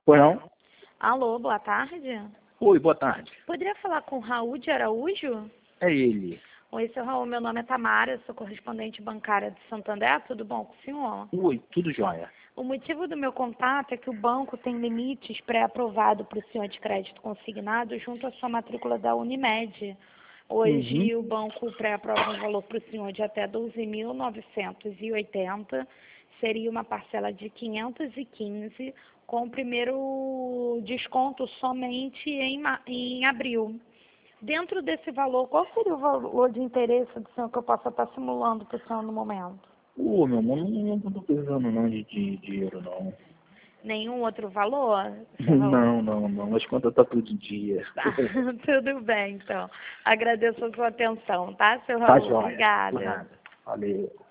Pois não? Alô, boa tarde. Oi, boa tarde. Poderia falar com o Raul de Araújo? É ele. Oi, seu Raul, meu nome é Tamara, sou correspondente bancária de Santander, tudo bom com o senhor? Oi, tudo jóia. O motivo do meu contato é que o banco tem limites pré-aprovado para o senhor de crédito consignado junto à sua matrícula da Unimed. Uhum. Hoje o banco pré-aprova um valor para o senhor de até 12.980, seria uma parcela de 515, com o primeiro desconto somente em abril. Dentro desse valor, qual seria o valor de interesse do senhor que eu possa estar simulando para o senhor no momento? Ô, meu irmão, não tô precisando não de dinheiro, não. Nenhum outro valor, seu Raul? Não. As contas tá tudo em dia. Tá, tudo bem, então. Agradeço a sua atenção, tá, seu Tá Raul? jóia. Por Obrigada. nada. Valeu.